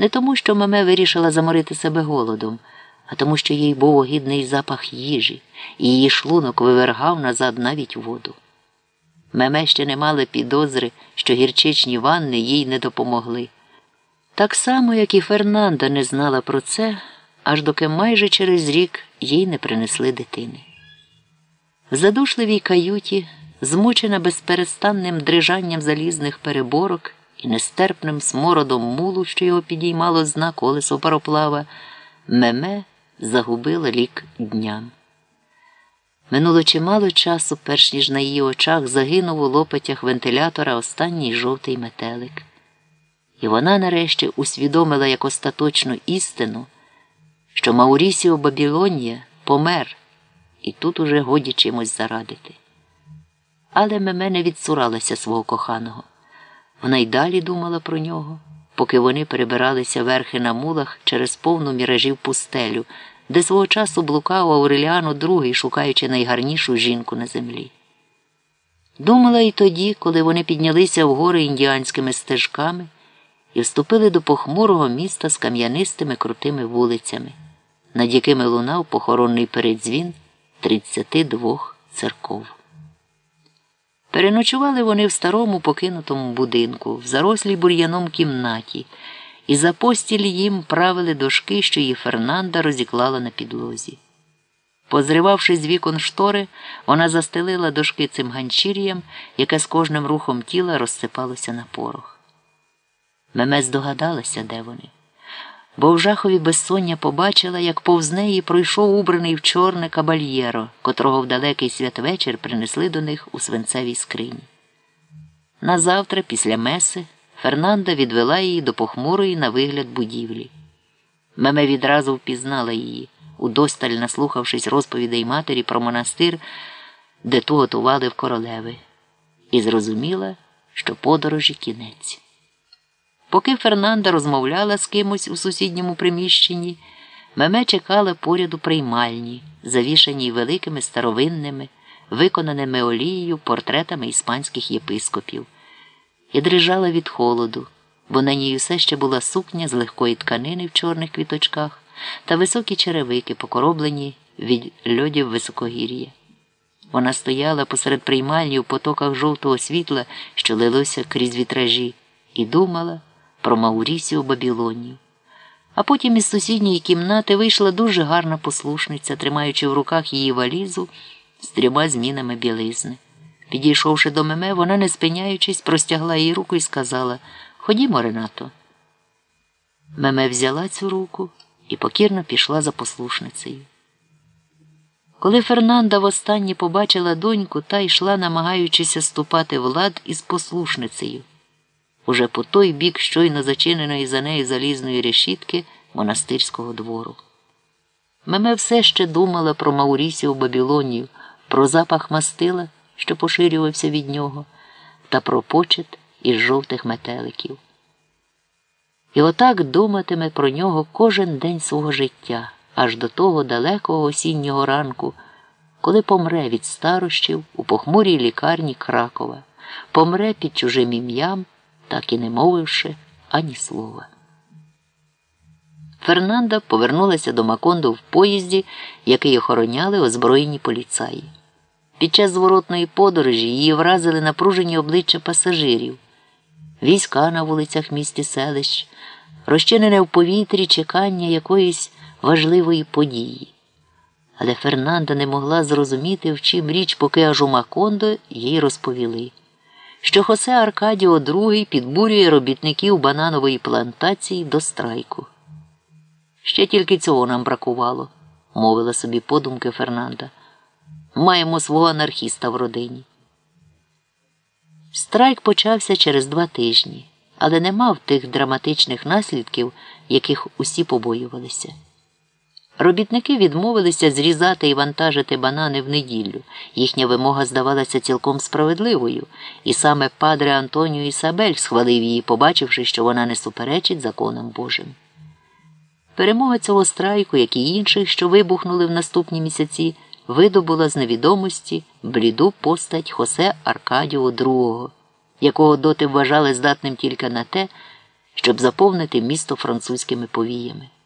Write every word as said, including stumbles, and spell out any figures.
Не тому, що Меме вирішила заморити себе голодом, а тому, що їй був огидний запах їжі, і її шлунок вивергав назад навіть воду. Меме ще не мали підозри, що гірчичні ванни їй не допомогли. Так само, як і Фернанда не знала про це, аж доки майже через рік їй не принесли дитини. В задушливій каюті, змучена безперестанним дрижанням залізних переборок і нестерпним смородом мулу, що його підіймало з дна колесо пароплава, Меме загубила лік дням. Минуло чимало часу, перш ніж на її очах загинув у лопатях вентилятора останній жовтий метелик. І вона нарешті усвідомила як остаточну істину, що Маурісіо Бабілонія помер, і тут уже годі чимось зарадити. Але Меме не відцуралася свого коханого. Вона й далі думала про нього, поки вони перебиралися верхи на мулах через повну міражів пустелю, де свого часу блукав Ауреліано другий, шукаючи найгарнішу жінку на землі. Думала й тоді, коли вони піднялися в гори індіанськими стежками і вступили до похмурого міста з кам'янистими крутими вулицями, над якими лунав похоронний передзвін тридцяти двох церков. Переночували вони в старому покинутому будинку, в зарослій бур'яном кімнаті, і за постіль їм правили дошки, що її Фернанда розіклала на підлозі. Позривавши з вікон штори, вона застелила дошки цим ганчір'ям, яке з кожним рухом тіла розсипалося на порох. Меме здогадалася, де вони, бо в жахові безсоння побачила, як повз неї пройшов убраний в чорне кабальєро, котрого в далекий святвечір принесли до них у свинцевій скрині. Назавтра, після меси, Фернанда відвела її до похмурої на вигляд будівлі. Меме відразу впізнала її, удосталь наслухавшись розповідей матері про монастир, де ту готували в королеви, і зрозуміла, що подорожі кінець. Поки Фернанда розмовляла з кимось у сусідньому приміщенні, Меме чекала поряд у приймальні, завішаній великими старовинними, виконаними олією портретами іспанських єпископів, і дрижала від холоду, бо на ній усе ще була сукня з легкої тканини в чорних квіточках та високі черевики, покороблені від льодів високогір'я. Вона стояла посеред приймальні у потоках жовтого світла, що лилося крізь вітражі, і думала про Маурісіо Бабілонію. А потім із сусідньої кімнати вийшла дуже гарна послушниця, тримаючи в руках її валізу з трьома змінами білизни. Підійшовши до Меме, вона, не спиняючись, простягла їй руку і сказала: «Ходімо, Ренато». Меме взяла цю руку і покірно пішла за послушницею. Коли Фернанда востаннє побачила доньку, та йшла, намагаючися ступати в лад із послушницею, уже по той бік щойно зачиненої за нею залізної решітки монастирського двору. Меме все ще думала про Маурісіо Бабілонію, про запах мастила, що поширювався від нього, та про почет із жовтих метеликів. І отак думатиме про нього кожен день свого життя, аж до того далекого осіннього ранку, коли помре від старощів у похмурій лікарні Кракова, помре під чужим ім'ям, так і не мовивши ані слова. Фернанда повернулася до Макондо в поїзді, який охороняли озброєні поліцаї. Під час зворотної подорожі її вразили напружені обличчя пасажирів, війська на вулицях міст і селищ, розчинене в повітрі чекання якоїсь важливої події. Але Фернанда не могла зрозуміти, в чим річ, поки аж у Макондо їй розповіли, що Хосе Аркадіо другий підбурює робітників бананової плантації до страйку. «Ще тільки цього нам бракувало», – мовила собі подумки Фернанда. «Маємо свого анархіста в родині». Страйк почався через два тижні, але не мав тих драматичних наслідків, яких усі побоювалися. Робітники відмовилися зрізати і вантажити банани в неділю. Їхня вимога здавалася цілком справедливою, і саме падре Антоніо Ісабель схвалив її, побачивши, що вона не суперечить законам Божим. Перемога цього страйку, як і інших, що вибухнули в наступні місяці, видобула з невідомості бліду постать Хосе Аркадіо другого, якого доти вважали здатним тільки на те, щоб заповнити місто французькими повіями.